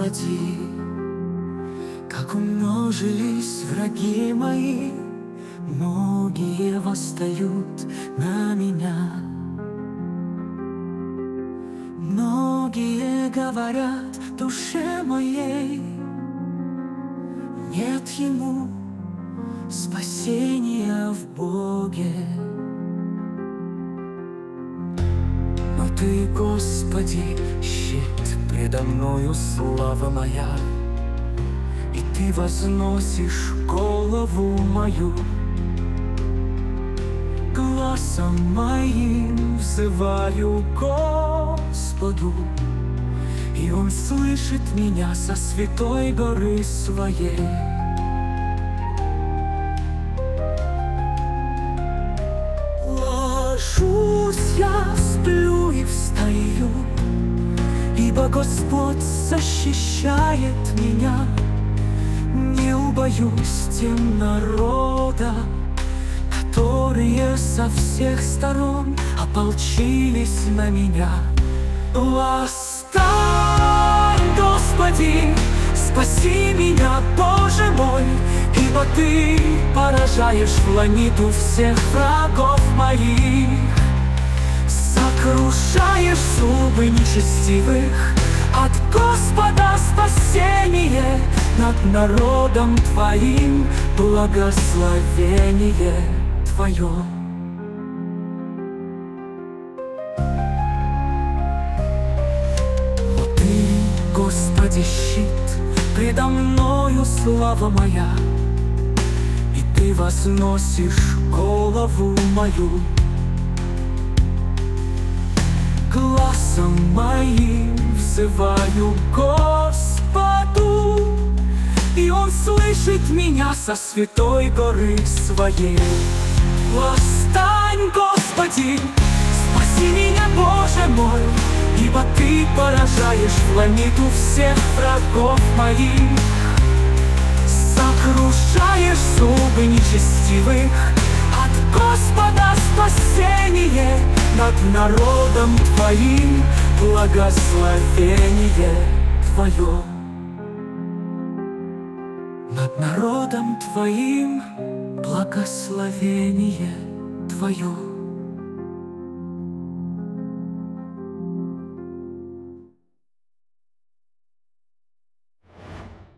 Господи, как умножились враги мои, многие восстают на меня. Многие говорят душе моей, нет ему спасения в Боге. Но Ты, Господи, щит предо мною, слава моя, и Ты возносишь голову мою. Гласом моим взываю Господу, и Он слышит меня со святой горы Своей. Ложусь я, сплю и встаю, ибо Господь защищает меня. Не убоюсь тем народа, которые со всех сторон ополчились на меня. Восстань, Господи, спаси меня, Боже мой, ибо Ты поражаешь в ланиту всех врагов моих, сокрушаешь зубы нечестивых. От Господа спасение, над народом Твоим благословение Твое. О Ты, Господи, щит предо мною, слава моя, и Ты возносишь голову мою. Гласом моим взываю Господу, и Он слышит меня со святой горы Своей. Восстань, Господи, спаси меня, Боже мой, ибо Ты поражаешь в ланиту всех врагов моих, сокрушаешь зубы нечестивых. От Господа спасение, над народом Твоим благословение Твое. Над народом Твоим благословение Твое.